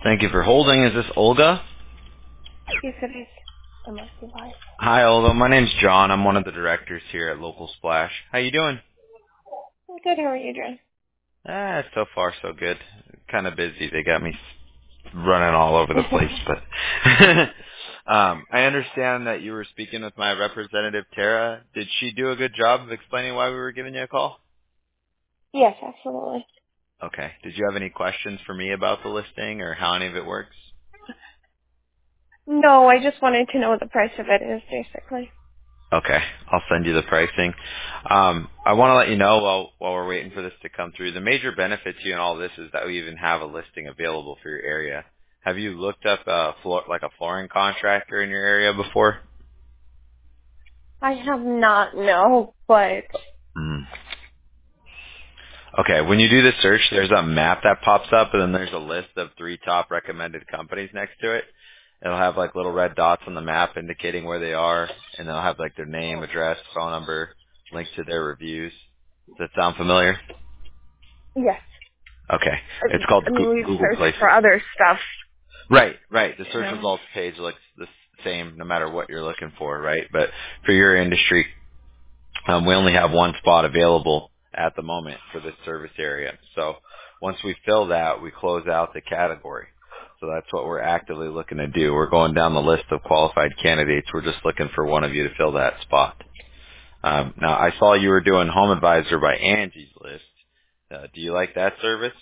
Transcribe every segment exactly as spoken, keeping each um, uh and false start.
Thank you for holding. Is this Olga? Yes, it is. It must be live. Hi, Olga. My name's John. I'm one of the directors here at Local Splash. How you doing? Good, how are you doing? Ah, so far so good. Kind of busy. They got me running all over the place, but um, I understand that you were speaking with my representative, Tara. Did she do a good job of explaining why we were giving you a call? Yes, absolutely. Okay. Did you have any questions for me about the listing or how any of it works? No, I just wanted to know what the price of it is, basically. Okay, I'll send you the pricing. Um, I want to let you know while while we're waiting for this to come through, the major benefit to you in all this is that we even have a listing available for your area. Have you looked up a floor, like a flooring contractor in your area before? I have not, no, but... Mm. Okay, when you do the search, there's a map that pops up, and then there's a list of three top recommended companies next to it. It'll have like little red dots on the map indicating where they are, and they'll have like their name, address, phone number, link to their reviews. Does that sound familiar? Yes. Okay. I It's called I mean, Goo- we've Google searched for Places. other stuff, Right, right. The you search know. results page looks the same no matter what you're looking for, right? But for your industry, um, we only have one spot available at the moment for this service area. So once we fill that, we close out the category. So that's what we're actively looking to do. We're going down the list of qualified candidates. We're just looking for one of you to fill that spot. Um, now, I saw you were doing Home Advisor by Angie's List. Uh, do you like that service?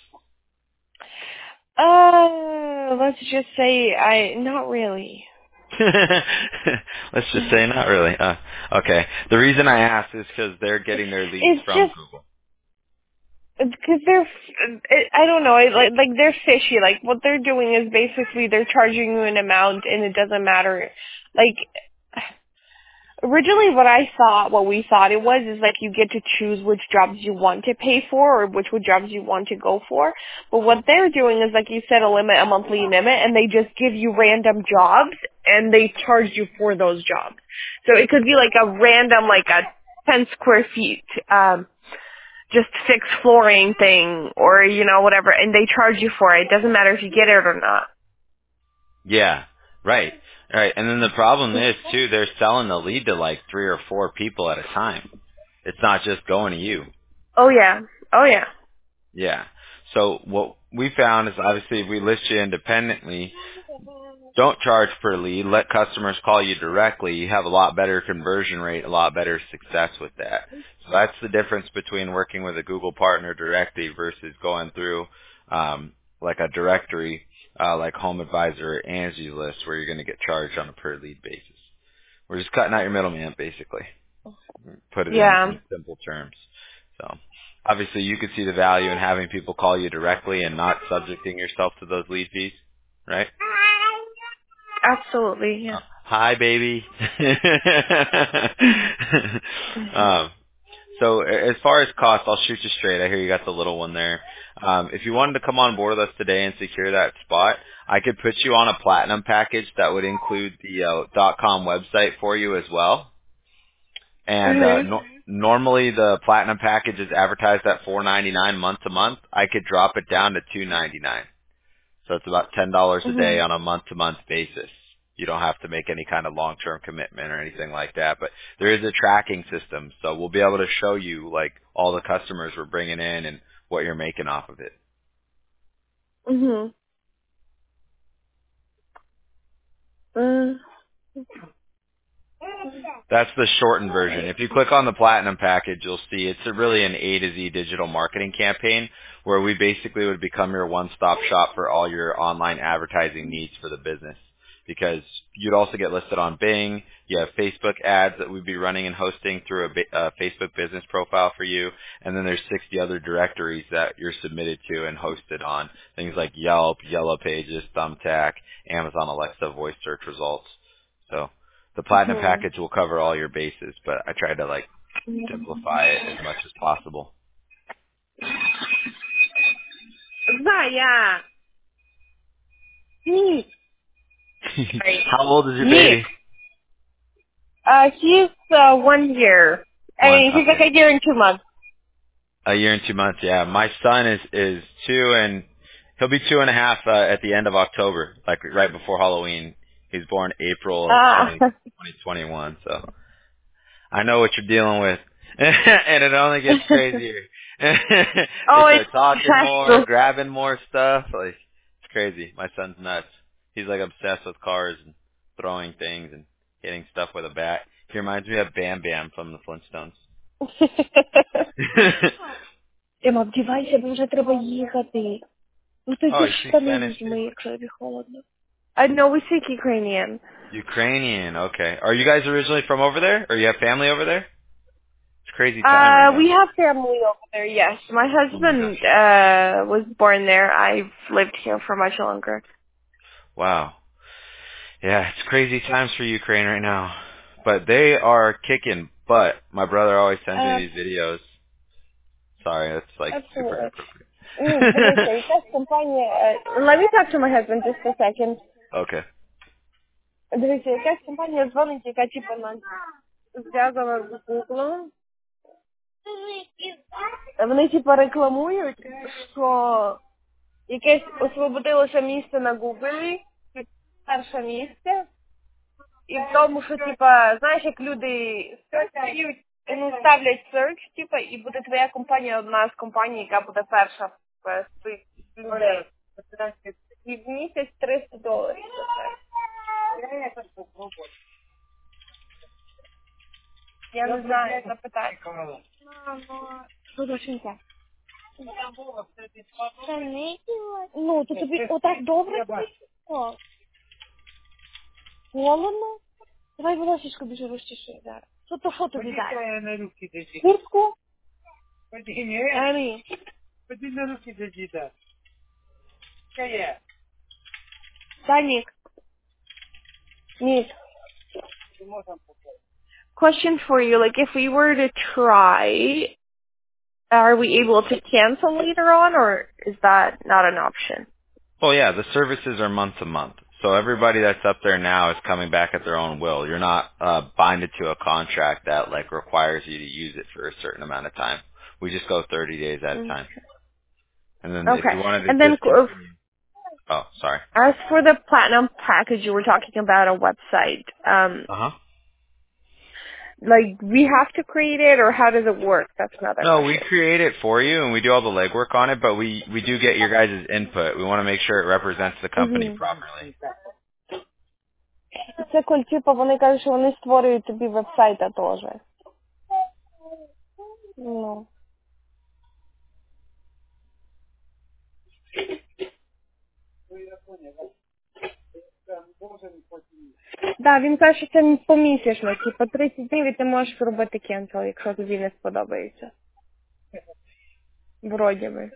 Uh, let's just say I, not really. Let's just say not really. Uh, okay. The reason I asked is because they're getting their leads It's from just, Google. because they're, it, I don't know, it, like, like they're fishy. Like, what they're doing is basically they're charging you an amount and it doesn't matter. Like, originally what I thought, what we thought it was, is like you get to choose which jobs you want to pay for or which would jobs you want to go for. But what they're doing is, like you said, a limit, a monthly limit, and they just give you random jobs and they charge you for those jobs. So it could be like a random, like a ten square feet, um, just fixed flooring thing or, you know, whatever, and they charge you for it. It doesn't matter if you get it or not. Yeah. Right. Right. And then the problem is too, they're selling the lead to like three or four people at a time. It's not just going to you. Oh yeah. Oh yeah. Yeah. So what we found is obviously if we list you independently, don't charge per lead. Let customers call you directly. You have a lot better conversion rate, a lot better success with that. So that's the difference between working with a Google partner directly versus going through um, like a directory uh, like Home Advisor or Angie's List where you're going to get charged on a per lead basis. We're just cutting out your middleman basically. Put it in, Yeah. in simple terms. So obviously you could see the value in having people call you directly and not subjecting yourself to those lead fees, right? Absolutely. Yeah. Uh, hi, baby. um, so a- as far as cost, I'll shoot you straight. I hear you got the little one there. Um, if you wanted to come on board with us today and secure that spot, I could put you on a platinum package that would include the uh, .com website for you as well. And uh, Mhm. no- normally the platinum package is advertised at four ninety-nine month to month. I could drop it down to two ninety-nine. So it's about ten dollars a day Mhm. on a month-to-month basis. You don't have to make any kind of long-term commitment or anything like that. But there is a tracking system, so we'll be able to show you like all the customers we're bringing in and what you're making off of it. Mhm. Mm. That's the shortened version. If you click on the platinum package, you'll see it's a really an A to Z digital marketing campaign where we basically would become your one-stop shop for all your online advertising needs for the business. Because you'd also get listed on Bing. You have Facebook ads that we'd be running and hosting through a, ba- a Facebook business profile for you. And then there's sixty other directories that you're submitted to and hosted on. Things like Yelp, Yellow Pages, Thumbtack, Amazon Alexa voice search results. So the platinum Mhm. package will cover all your bases, but I tried to like simplify it as much as possible. Zaya. Yeet. Right. How old is your Yeet. baby? Uh, he's uh one year. I One. mean, he's like Okay. a year and two months. A year and two months. Yeah, my son is is two, and He'll be two and a half uh, at the end of October, like right before Halloween. He's born April Ah. twentieth, twenty twenty-one, so I know what you're dealing with. And it only gets crazier. They Oh, start it's talking more, stressful. grabbing more stuff. Like, it's crazy. My son's nuts. He's like obsessed with cars and throwing things and hitting stuff with a bat. He reminds me of Bam Bam from the Flintstones. Ема, вдівайся, бо вже треба їхати. Ну Oh, тоді you ж speak штани Spanish too? візьми, якщо тобі холодно. I know we speak Ukrainian. Ukrainian, okay. Are you guys originally from over there? Or you have family over there? It's crazy time right Uh, we now. have family over there, yes. My Oh my husband, gosh. uh, was born there. I've lived here for much longer. Wow. Yeah, it's crazy times for Ukraine right now. But they are kicking butt. My brother always sends me Uh, these videos. Sorry, that's like super absolutely. inappropriate. Mm, дивіться, якась компанія... uh, Let me talk to my husband just a second. Okay. Дивіться, якась компанія дзвонить, яка типу нас зв'язана з Google. Вони типу рекламують, що якесь освободилося місце на Google, перше місце, і в тому, що типа, знаєш, як люди search, ну, ставлять search, типа, і буде твоя компанія одна з компаній, яка буде перша в списку людей. І в місяць триста доларів за це. Я не знаю, запитати. Що доченька? Ну, то тобі отак добре тобі? О, холодно? Давай, волосечко, біжи розчеши зараз. Що то що тобі дай? Куртку? Амі. Данік. Ні. Question for you, like if we were to try, are we able to cancel later on, or is that not an option? Well, yeah, the services are month to month. So everybody that's up there now is coming back at their own will. You're not uh, binded to a contract that like requires you to use it for a certain amount of time. We just go thirty days at a time. And then if Okay. you wanted to And then uh, discontinue, oh, sorry. as for the platinum package, you were talking about a website. Um, Uh huh. like we have to create it, or how does it work? That's another No, we question. create it for you and we do all the legwork on it, but we we do get your guys' input. We want to make sure it represents the company Угу. properly. Це коль, типу, вони кажуть, що вони створюють тобі вебсайта теж. Ну. Да, він каже, що це помісячно, типу тридцять днів і ти можеш зробити кенсел, якщо тобі не сподобається. Вроді би.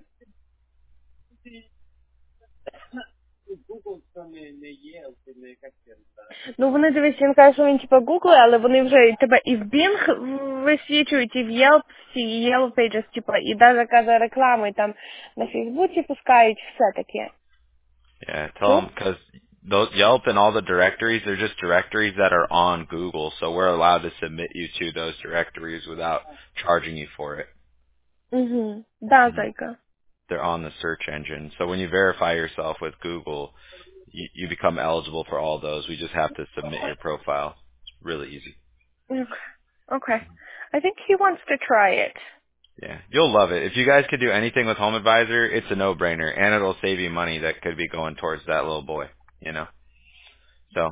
Ну вони, дивись, він каже, що він типу гуглить, але вони вже тебе і в Bing висвічують, і в Yelp, всі, і Yellow Pages, типу, і навіть каже реклами там на Фейсбуці пускають, все таке. Yeah, tell them because those Yelp and all the directories, they're just directories that are on Google, so we're allowed to submit you to those directories without charging you for it. Угу. Да, Mhm. зайка. They're on the search engine. So when you verify yourself with Google, you, you become eligible for all those. We just have to submit your profile. It's really easy. Okay. Okay. I think he wants to try it. Yeah, you'll love it. If you guys could do anything with Home Advisor, it's a no-brainer, and it'll save you money that could be going towards that little boy, you know? So,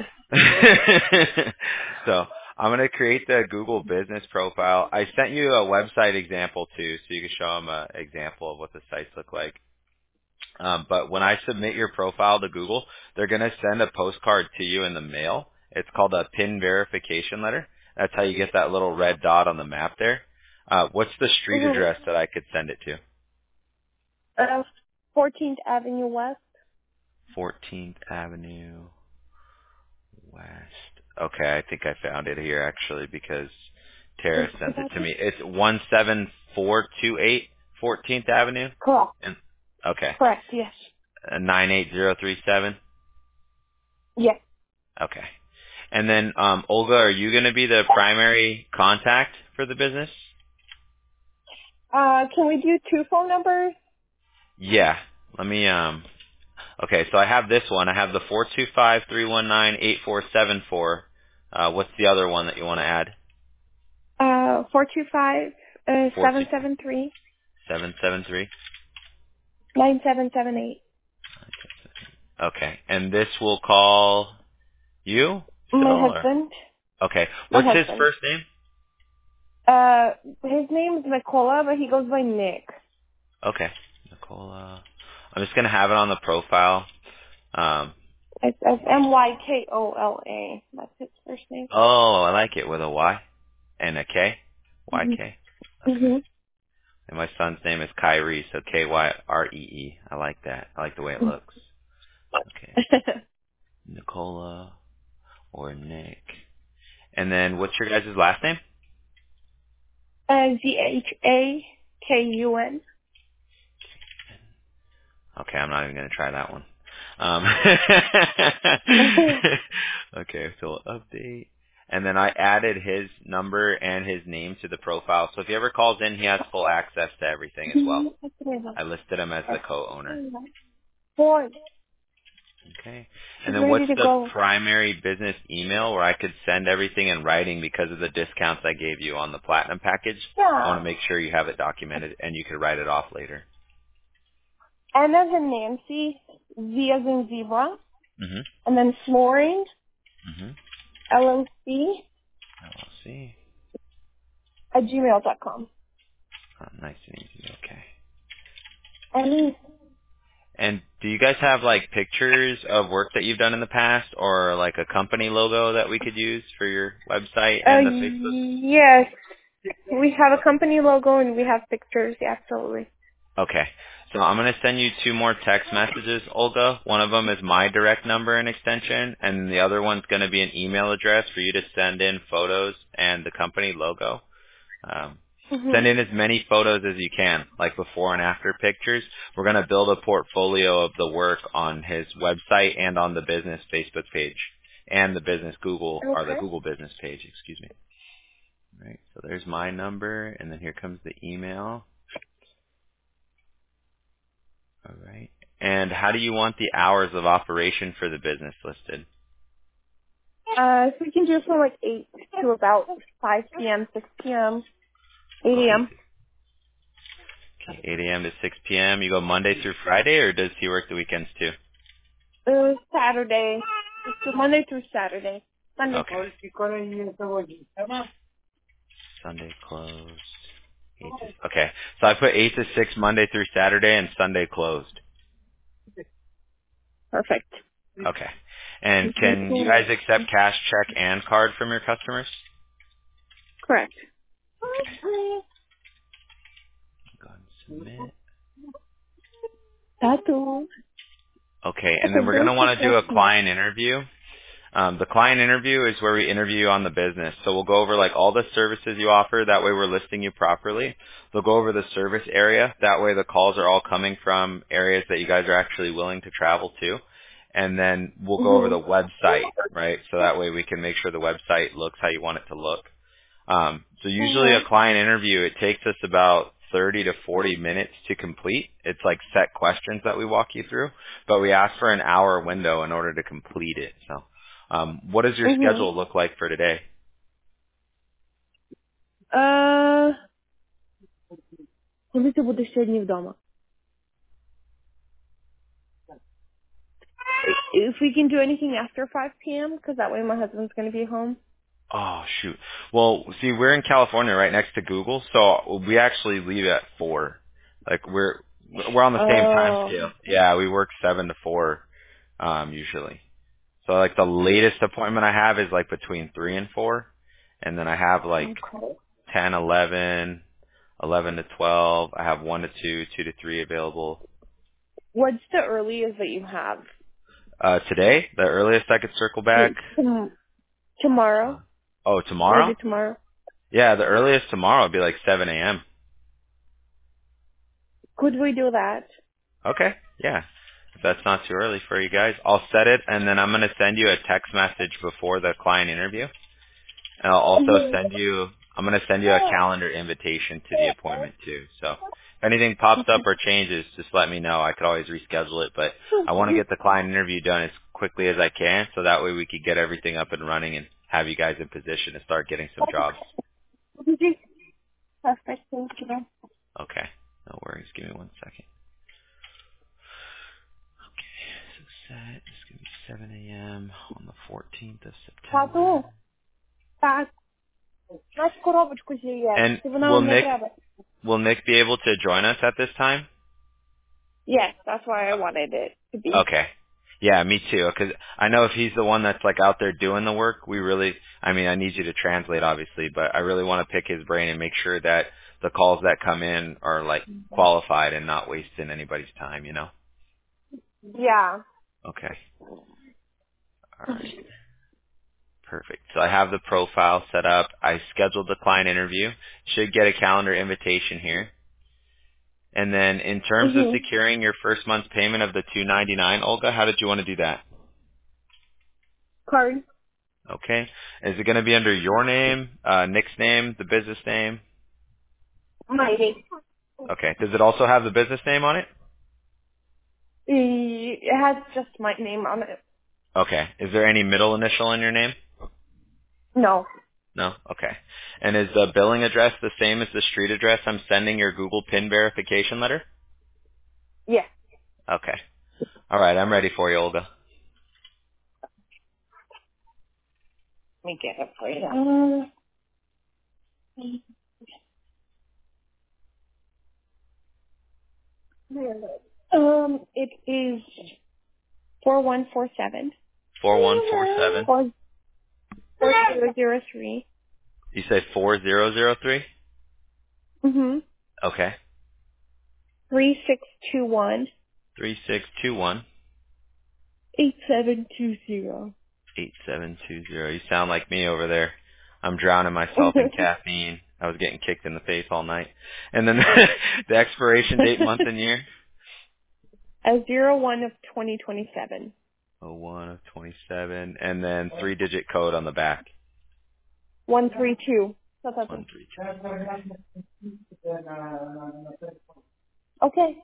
so I'm going to create the Google business profile. I sent you a website example too, so you can show them an example of what the sites look like. Um, but when I submit your profile to Google, they're going to send a postcard to you in the mail. It's called a PIN verification letter. That's how you get that little red dot on the map there. Uh, what's the street Mhm. address that I could send it to? Uh, fourteenth Avenue West. fourteenth Avenue West. Okay, I think I found it here actually because Tara Is sent it that to it? me. It's one seven four two eight fourteenth Avenue. Correct. And, okay. Correct, yes. Uh, nine eight zero three seven. Yes. Okay. And then, um, Olga, are you going to be the primary contact for the business? Uh, can we do two phone numbers? Yeah. Let me um. Okay, so I have this one. I have the four two five three one nine eight four seven four. Uh, what's the other one that you want to add? Uh, four two five uh Four two seven seven three seven seven three. nine seven seven eight. Okay, and this will call you still, My or husband. okay? My What's his husband. first name? Uh, his name is Nicola, but he goes by Nick. Okay, Nicola. I'm just gonna have it on the profile. Um. It's, it's M Y K O L A. That's his first name. Oh, I like it with a Y and a K. Y Mhm. K. Okay. Mhm. And my son's name is Kyrie, so K Y R E E. I like that. I like the way it looks. Okay. Nicola or Nick. And then what's your guys' last name? uh, Z H A K U N. Okay, I'm not even going to try that one. Um, okay, so we'll update. And then I added his number and his name to the profile. So if he ever calls in, he has full access to everything as well. I listed him as the co-owner. Boy, Okay. And she's then ready what's to the go. primary business email where I could send everything in writing because of the discounts I gave you on the platinum package? I want Yeah. to make sure you have it documented and you could write it off later. N as in Nancy, Z as in zebra, Mhm. and then flooring, Mhm. L L C, L L C. at gmail dot com. Oh, nice and easy. Okay. And And do you guys have like pictures of work that you've done in the past or like a company logo that we could use for your website uh, and the Facebook? yes, we have a company logo and we have pictures. Yeah, absolutely. Okay. So I'm going to send you two more text messages, Olga. One of them is my direct number and extension, and the other one's going to be an email address for you to send in photos and the company logo. Um, Mhm. send in as many photos as you can, like before and after pictures. We're going to build a portfolio of the work on his website and on the business Facebook page and the business Google, or the Okay. Google business page, excuse me. All right, so there's my number, and then here comes the email. All right. And how do you want the hours of operation for the business listed? Uh, so we can do it from like eight to about five p m, six p m, eight Oh, a m. eight. Okay, eight a m to six p m. You go Monday through Friday, or does he work the weekends too? Uh, Saturday. So Monday through Saturday. Sunday. Okay. Sunday closed. Eight to, okay. So I put eight to six Monday through Saturday and Sunday closed. Perfect. Okay. And can you guys accept cash, check, and card from your customers? Correct. Okay. Go ahead and submit. Tattoo. Okay. And Okay, then we're going to basic want to do a question. client interview. Um, the client interview is where we interview you on the business. So we'll go over like all the services you offer. That way we're listing you properly. They'll go over the service area. That way the calls are all coming from areas that you guys are actually willing to travel to. And then we'll go over Mhm. the website, right? So that way we can make sure the website looks how you want it to look. Um, so usually a Mhm. client interview, it takes us about thirty to forty minutes to complete. It's like set questions that we walk you through, but we ask for an hour window in order to complete it. So, um, what does your Mhm. schedule look like for today? Uh, коли ти будеш сьогодні вдома? If we can do anything after five p m, because that way my husband's going to be home. Oh shoot. Well, see, we're in California, right next to Google, so we actually leave at four. Like we're we're on the same time Oh. scale. Yeah, we work seven to four, um, usually. So like the latest appointment I have is like between three and four, and then I have like Okay. ten, eleven, eleven to twelve. I have one to two, two to three available. What's the earliest that you have? Uh, today, the earliest I could circle back. Mm, tom- Tomorrow? Uh, oh, Maybe tomorrow? tomorrow. Yeah, the earliest tomorrow would be like seven a m. Could we do that? Okay, yeah. If that's not too early for you guys, I'll set it, and then I'm going to send you a text message before the client interview. And I'll also Mhm. send you I'm going to send you a calendar invitation to the appointment too. So if anything pops up or changes, just let me know. I could always reschedule it, but I want to get the client interview done as quickly as I can so that way we could get everything up and running and have you guys in position to start getting some jobs. Perfect. Thank you. Okay. No worries. Give me one second. Okay. So set. It's going to be seven a.m. on the fourteenth of September. Тату, так, наш коробочку з'їв. And Чи вона will вам не Nick, треба? will Nick be able to join us at this time? Yes, that's why I wanted it to be. Okay. Yeah, me too. Because I know if he's the one that's like out there doing the work, we really, I mean, I need you to translate obviously, but I really want to pick his brain and make sure that the calls that come in are like qualified and not wasting anybody's time, you know? Yeah. Okay. All right. Perfect. So I have the profile set up. I scheduled the client interview. Should get a calendar invitation here. And then in terms of Mm-hmm. securing your first month's payment of the two ninety-nine, Olga, how did you want to do that? Card. Okay. Is it going to be under your name, uh, Nick's name, the business name? My name. Okay. Does it also have the business name on it? It has just my name on it. Okay. Is there any middle initial in your name? No. No? Okay. And is the billing address the same as the street address I'm sending your Google PIN verification letter? Yes. Okay. All right. I'm ready for you, Olga. Let me get it for you. Um, um, it is four one four seven four one four seven. four four zero zero three. You said four zero zero three? Mm-hmm. Okay. Three six two one three six two one eight seven two zero. eight seven two zero. You sound like me over there. I'm drowning myself in caffeine. I was getting kicked in the face all night. And then the expiration date, month and year? A zero one of twenty twenty seven. oh one of twenty-seven. And then three-digit code on the back. One three two. one three two. Okay.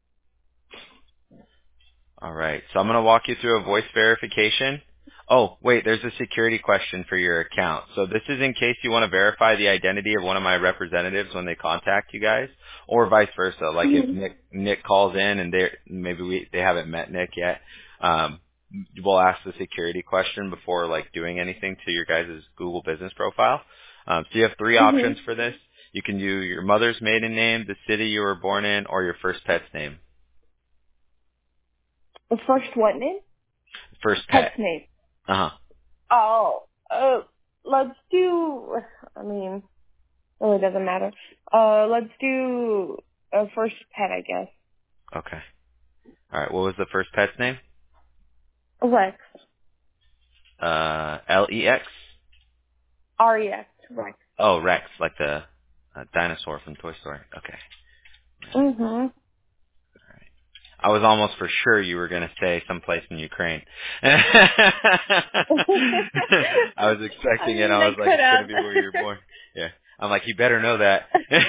All right. So I'm going to walk you through a voice verification. Oh, wait, there's a security question for your account. So this is in case you want to verify the identity of one of my representatives when they contact you guys, or vice versa. Like if Mm-hmm. Nick Nick calls in and they maybe we they haven't met Nick yet, um, we'll ask the security question before like doing anything to your guys' Google business profile. Um, so you have three Mm-hmm. options for this. You can do your mother's maiden name, the city you were born in, or your first pet's name. The first what name? First Pet's pet. name. Uh huh. Oh, uh, let's do, I mean, really doesn't matter. Uh, let's do a first pet, I guess. Okay. All right. What was the first pet's name? Rex. Uh, L E X. R E X. Rex. Oh, Rex, like the uh, dinosaur from Toy Story. Okay. Mm-hmm. I was almost for sure you were going to say someplace in Ukraine. I was I expecting it. mean, I I was like, could it's going have. to be where you were born. Yeah. I'm like, you better know that.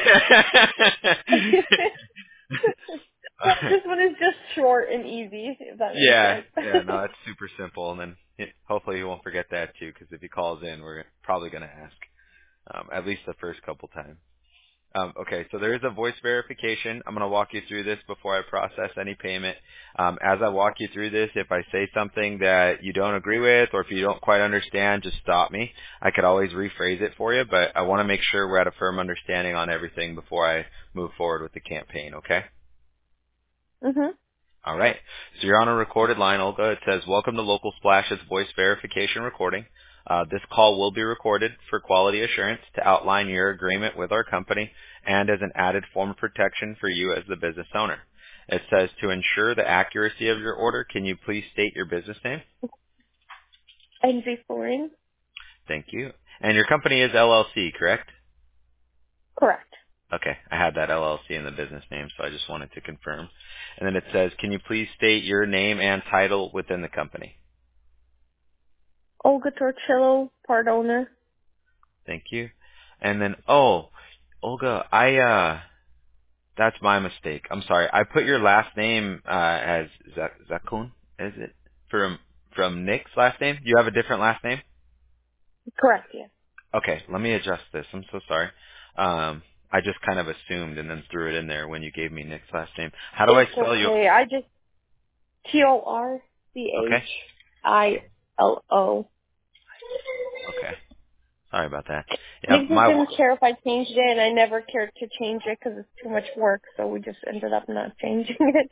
This one is just short and easy, if that makes Yeah. sense. Yeah. No, it's super simple. And then it, hopefully you won't forget that too, because if he calls in, we're probably going to ask um, at least the first couple times. Um, okay, so there is a voice verification. I'm going to walk you through this before I process any payment. Um, as I walk you through this, if I say something that you don't agree with or if you don't quite understand, just stop me. I could always rephrase it for you, but I want to make sure we're at a firm understanding on everything before I move forward with the campaign, okay? Mhm. All right. So you're on a recorded line, Olga. It says, welcome to Local Splash's voice verification recording. Uh, this call will be recorded for quality assurance to outline your agreement with our company and as an added form of protection for you as the business owner. It says, to ensure the accuracy of your order, can you please state your business name? N V Foreign. Thank you. And your company is L L C, correct? Correct. Okay, I had that L L C in the business name, so I just wanted to confirm. And then it says, can you please state your name and title within the company? Olga Torchillo, part owner. Thank you. And then, oh, Olga, I, uh, that's my mistake. I'm sorry. I put your last name, uh, as Zak- Zakun, is it? From, from Nick's last name? You have a different last name? Correct, yes. Okay, let me adjust this. I'm so sorry. Um, I just kind of assumed and then threw it in there when you gave me Nick's last name. How do I It's spell you? okay. I just T O R C H Okay. I L O. Okay. Sorry about that. Yeah, Nick just my didn't care if I changed it, and I never cared to change it because it's too much work, so we just ended up not changing it.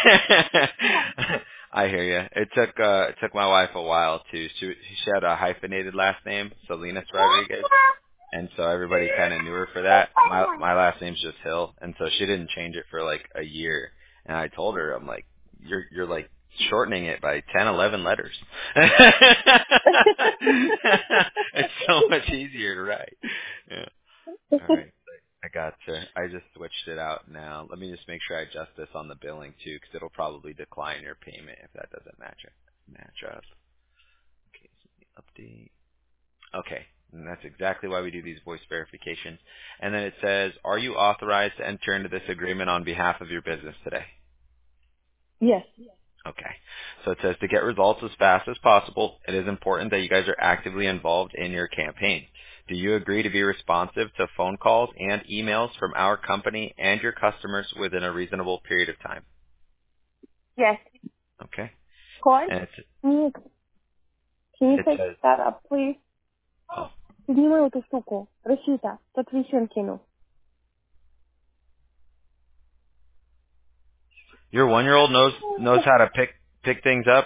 I hear you. It took uh it took my wife a while too. She she had a hyphenated last name, Salinas Rodriguez, and so everybody kind of knew her for that. My my last name's just Hill, and so she didn't change it for like a year. And I told her, I'm like, you're you're like shortening it by ten, eleven letters. It's so much easier to write. Yeah. All right. I got to. I just switched it out now. Let me just make sure I adjust this on the billing too, because it'll probably decline your payment if that doesn't match it. Match up. Okay, so let me update. Okay, and that's exactly why we do these voice verifications. And then it says, "Are you authorized to enter into this agreement on behalf of your business today?" Yes. Okay. So it says to get results as fast as possible, it is important that you guys are actively involved in your campaign. Do you agree to be responsive to phone calls and emails from our company and your customers within a reasonable period of time? Yes. Okay. Cor, And it's, Nick, can you it pick says, that up, please? oh, Снимай эту штуку. Рассчита. Тут вещен кину. your one-year-old knows knows how to pick pick things up.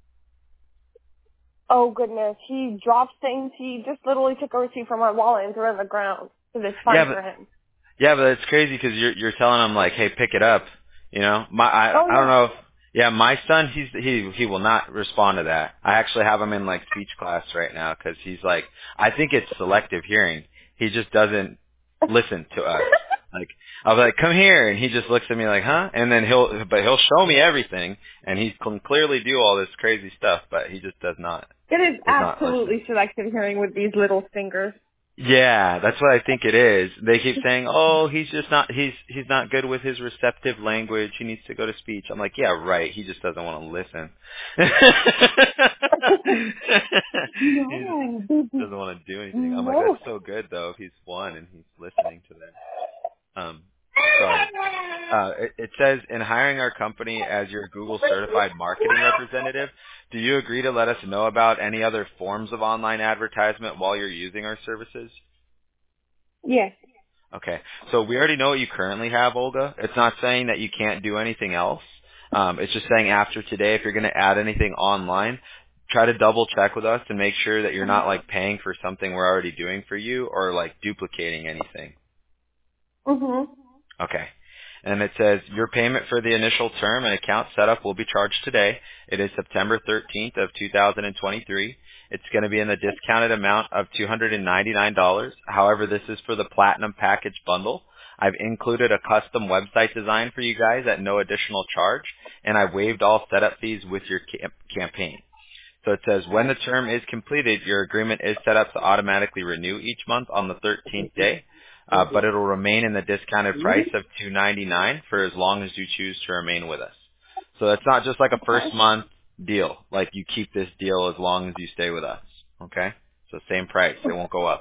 Oh, goodness. He drops things. He just literally took a receipt from my wallet and threw it on the ground. Because it's Yeah, fun but for him. Yeah, but it's crazy because you're you're telling him like, hey, pick it up. You know, my I Oh, I don't yeah. know. If, yeah, my son, he's he he will not respond to that. I actually have him in like speech class right now because he's like, I think it's selective hearing. He just doesn't listen to us. Like I'll be like, come here, and he just looks at me like, huh? And then he'll but he'll show me everything, and he can clearly do all this crazy stuff, but he just does not It is does not listen. absolutely selective hearing with these little fingers. Yeah, that's what I think it is. They keep saying, "Oh, he's just not he's he's not good with his receptive language. He needs to go to speech." I'm like, "Yeah, right. He just doesn't want to listen. He just No, baby. doesn't want to do anything." I'm like, No. "That's so good though if he's one and he's listening to them." Um, sorry. Uh, it, it says, in hiring our company as your Google certified marketing representative, do you agree to let us know about any other forms of online advertisement while you're using our services? Yes. Okay. So we already know what you currently have, Olga. It's not saying that you can't do anything else. Um, it's just saying after today, if you're going to add anything online, try to double check with us and make sure that you're not like paying for something we're already doing for you or like duplicating anything. Mhm. Okay. And it says your payment for the initial term and account setup will be charged today. It is September thirteenth of two thousand twenty-three. It's going to be in the discounted amount of two hundred ninety-nine dollars. However, this is for the Platinum Package Bundle. I've included a custom website design for you guys at no additional charge, and I've waived all setup fees with your cam- campaign. So it says when the term is completed, your agreement is set up to automatically renew each month on the thirteenth day, uh, but it'll remain in the discounted price of two hundred ninety-nine dollars for as long as you choose to remain with us. So it's not just like a first month deal. Like you keep this deal as long as you stay with us. Okay? So same price. It won't go up.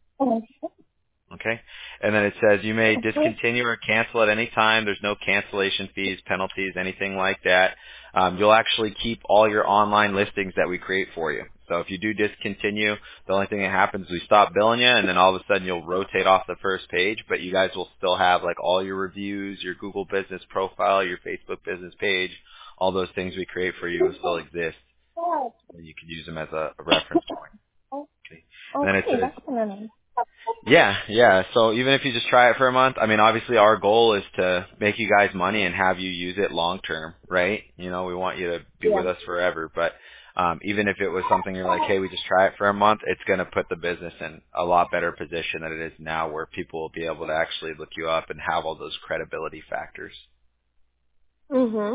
Okay? And then it says you may discontinue or cancel at any time. There's no cancellation fees, penalties, anything like that. Um, you'll actually keep all your online listings that we create for you. So if you do discontinue, the only thing that happens is we stop billing you, and then all of a sudden you'll rotate off the first page, but you guys will still have like all your reviews, your Google business profile, your Facebook business page, all those things we create for you will still exist. And you can use them as a, a reference point. Okay. And then it Okay, says that's nice. yeah, yeah. So even if you just try it for a month, I mean, obviously our goal is to make you guys money and have you use it long term, right? You know, we want you to be Yeah. with us forever. But um, even if it was something you're like, hey, we just try it for a month, it's going to put the business in a lot better position than it is now, where people will be able to actually look you up and have all those credibility factors. Mhm.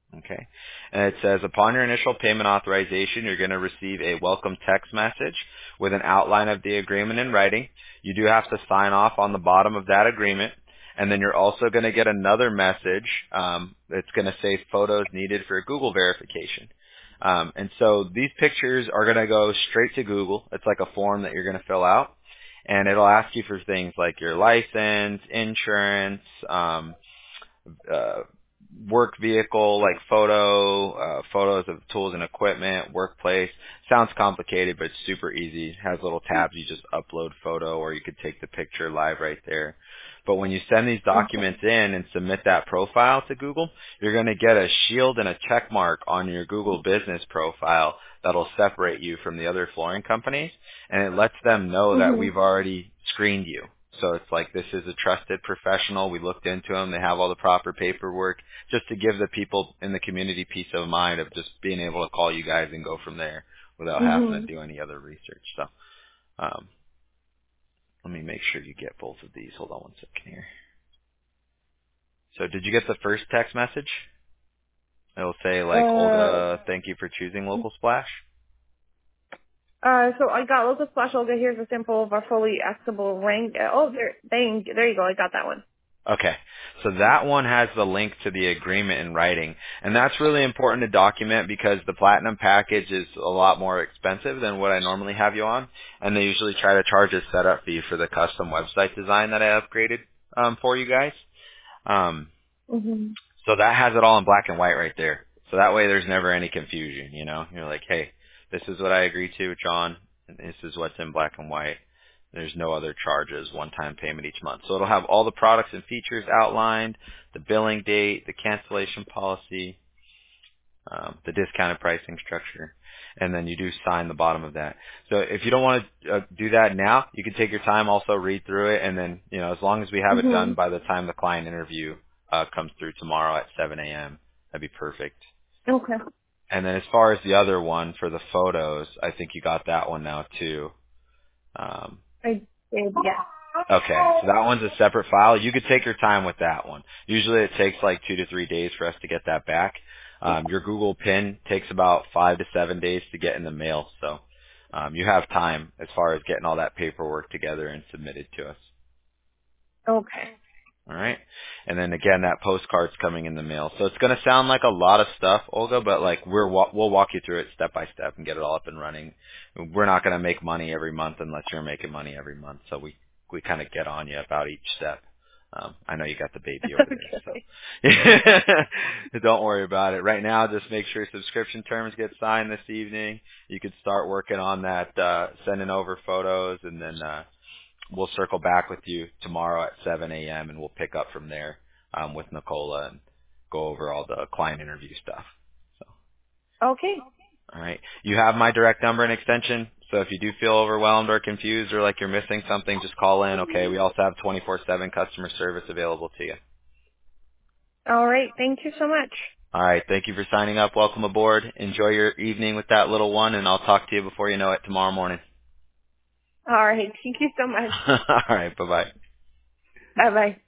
Okay. And it says, upon your initial payment authorization, you're going to receive a welcome text message with an outline of the agreement in writing. You do have to sign off on the bottom of that agreement. And then you're also going to get another message. Um, it's going to say photos needed for Google verification. Um, and so these pictures are going to go straight to Google. It's like a form that you're going to fill out. And it'll ask you for things like your license, insurance, um, uh, work vehicle, like photo, uh, photos of tools and equipment, workplace. Sounds complicated, but it's super easy. It has little tabs. You just upload photo, or you could take the picture live right there. But when you send these documents in and submit that profile to Google, you're going to get a shield and a check mark on your Google business profile that'll separate you from the other flooring companies, and it lets them know that Mhm. we've already screened you. So it's like, this is a trusted professional. We looked into them. They have all the proper paperwork, just to give the people in the community peace of mind of just being able to call you guys and go from there without having to Mhm. do any other research. So um, let me make sure you get both of these. Hold on one second here. So did you get the first text message? It'll say like, Uh. Olga, thank you for choosing Local Splash. Uh. So I got local splash Olga. Here's a sample of our fully accessible rank. Oh, there. Dang. There you go. I got that one. Okay. So that one has the link to the agreement in writing. And that's really important to document because the platinum package is a lot more expensive than what I normally have you on. And they usually try to charge a setup fee for the custom website design that I upgraded um, for you guys. Um, Mhm. so that has it all in black and white right there. So that way there's never any confusion, you know. You're like, hey, this is what I agreed to, John, and this is what's in black and white. There's no other charges, one-time payment each month. So it'll have all the products and features outlined, the billing date, the cancellation policy, um, the discounted pricing structure, and then you do sign the bottom of that. So if you don't want to uh, do that now, you can take your time, also read through it, and then, you know, as long as we have it done Mhm. by the time the client interview uh, comes through tomorrow at seven a.m., that'd be perfect. Okay. And then as far as the other one for the photos, I think you got that one now too. Um, I did. Yeah. Okay, so that one's a separate file. You could take your time with that one. Usually it takes like two to three days for us to get that back. Um, your Google PIN takes about five to seven days to get in the mail, so um, you have time as far as getting all that paperwork together and submitted to us. Okay. All right, and then again, that postcard's coming in the mail. So it's going to sound like a lot of stuff, Olga, but like we're wa- we'll walk you through it step by step and get it all up and running. We're not going to make money every month unless you're making money every month. So we we kind of get on you about each step. Um, I know you got the baby over Okay. there, so don't worry about it. Right now, just make sure subscription terms get signed this evening. You could start working on that, uh, sending over photos, and then uh, we'll circle back with you tomorrow at seven a.m. and we'll pick up from there um, with Nicola and go over all the client interview stuff. So, Okay. all right. You have my direct number and extension. So if you do feel overwhelmed or confused or like you're missing something, just call in. Okay. We also have twenty-four seven customer service available to you. All right. Thank you so much. All right. Thank you for signing up. Welcome aboard. Enjoy your evening with that little one, and I'll talk to you before you know it tomorrow morning. All right. Thank you so much. All right. Bye-bye. Bye bye.